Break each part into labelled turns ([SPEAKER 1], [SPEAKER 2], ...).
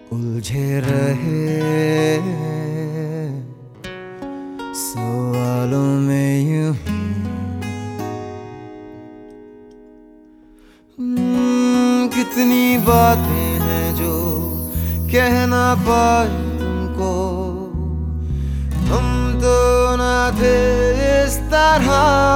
[SPEAKER 1] उलझे रहे सवालों में यूं कितनी बातें हैं जो कह ना पाए तुमको। हम तो ना थे इस तरह।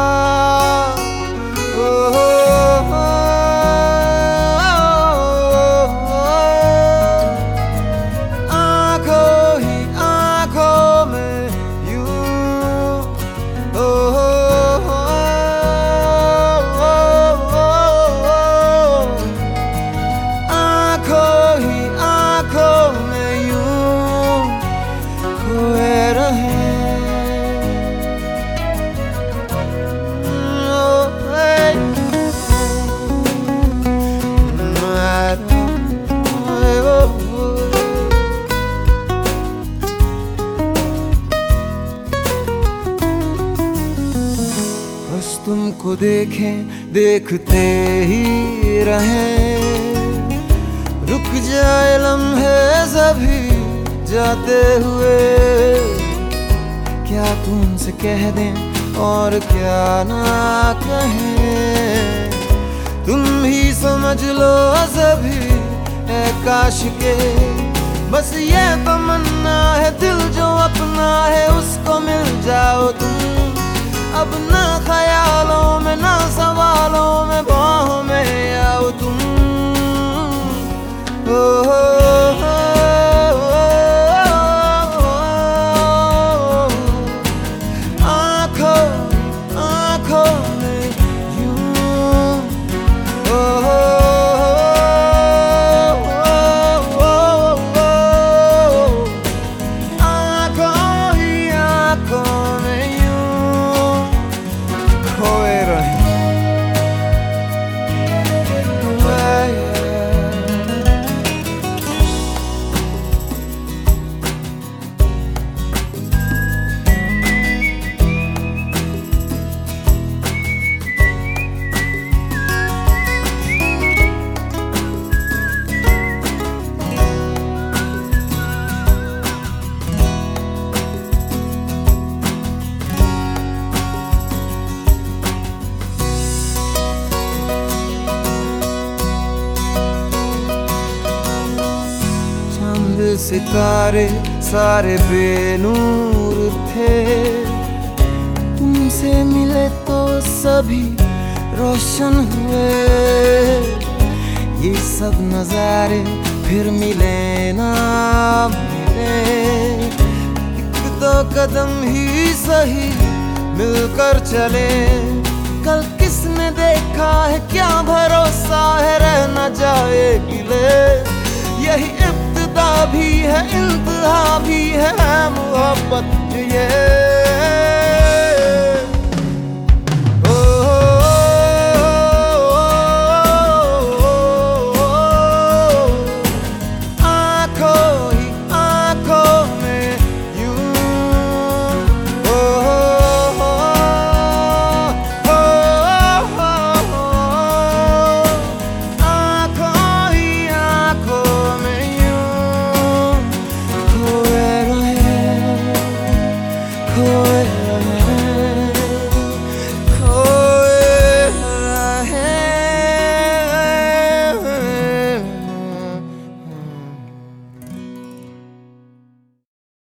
[SPEAKER 1] तुमको देखें देखते ही रहें, रुक जाए लम्हे सभी जाते हुए। क्या तुमसे कह दें और क्या ना कहें, तुम ही समझ लो सभी है काश के। बस ये तमन्ना है दिल जो अपना है उसको मिल जाओ तुम। अब ना ख्यालों में ना सवालों में बाहों में आओ तुम। आँखों आँखों में यूं आँखों ही आँखों में खोए रहे। सितारे सारे बेनूर थे, तुमसे मिले तो सभी रोशन हुए। ये सब नजारे फिर मिले ना मिले, एक दो कदम ही सही मिलकर चले। कल किसने देखा है क्या भरोसा है रह न जाए गिले। यही इब्तिदा भी है इंतहा भी है मोहब्बत ये।